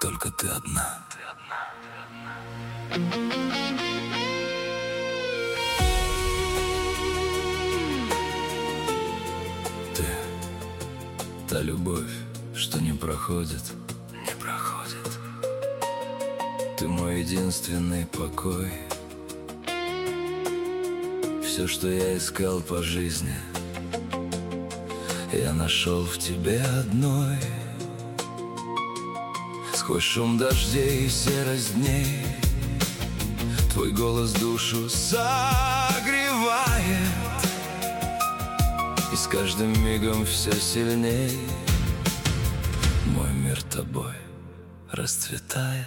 Только ты одна. Ты — та любовь, что не проходит. Ты мой единственный покой. Все, что я искал по жизни, я нашел в тебе одной. Сквозь шум дождей и серость дней твой голос душу согревает, и с каждым мигом все сильней мой мир тобой расцветает.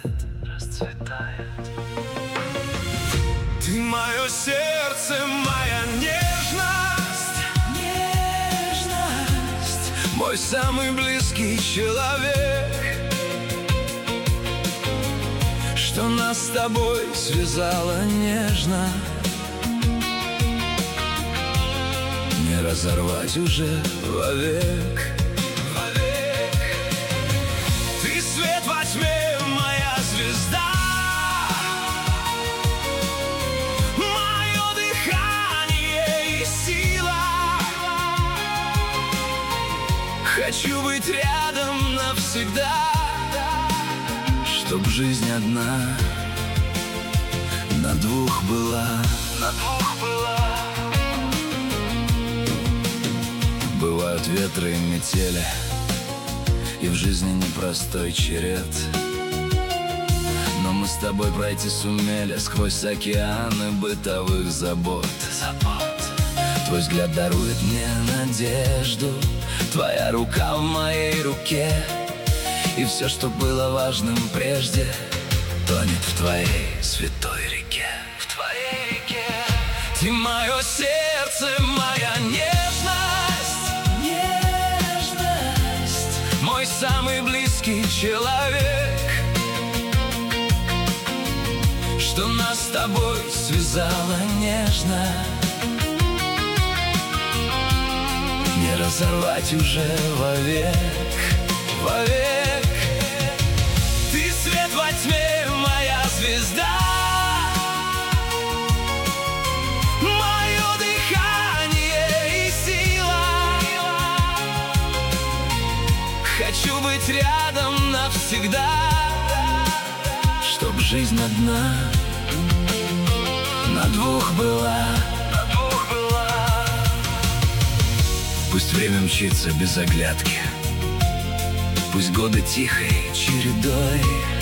Ты мое сердце, моя нежность, мой самый близкий человек, что нас с тобой связало нежно, не разорвать уже вовек. Ты свет во тьме, моя звезда, мое дыхание и сила. Хочу быть рядом навсегда, чтоб жизнь одна на двух была. Бывают ветры и метели, и в жизни непростой черед, но мы с тобой пройти сумели сквозь океаны бытовых забот. Твой взгляд дарует мне надежду, твоя рука в моей руке, и все, что было важным прежде, тонет в твоей святой реке. Ты мое сердце, моя нежность, мой самый близкий человек, что нас с тобой связало нежно, не разорвать уже вовек. Ты свет во тьме, моя звезда, мое дыхание и сила. Хочу быть рядом навсегда, чтоб жизнь одна на двух была. Пусть время мчится без оглядки, пусть годы тихой чередой.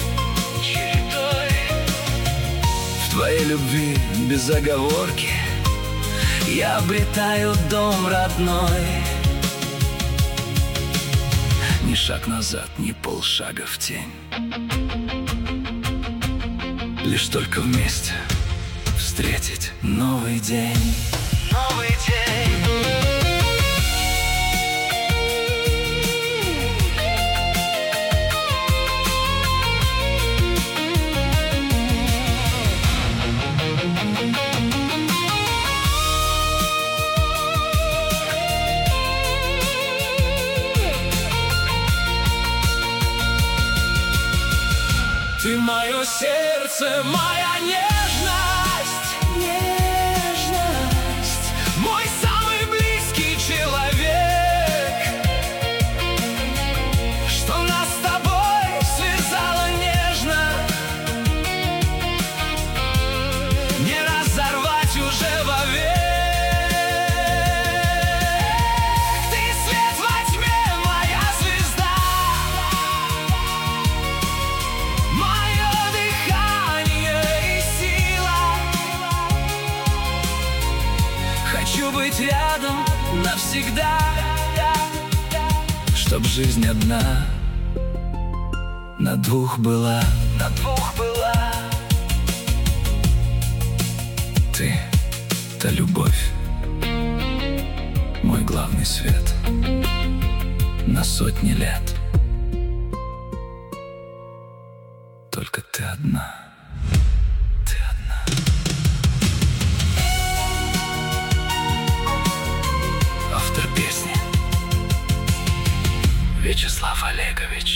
В твоей любви без оговорки я обретаю дом родной. Ни шаг назад, ни полшага в тень, лишь только вместе встретить новый день. Ты мое сердце, моя нежность, мой самый близкий человек, что нас с тобой связало нежно, не разорвать уже вовек. Ты свет во тьме, моя звезда, хочу быть рядом навсегда, чтоб жизнь одна на двух была. Ты — та любовь, мой главный свет на сотни лет. Только ты одна. Вячеслав Олегович.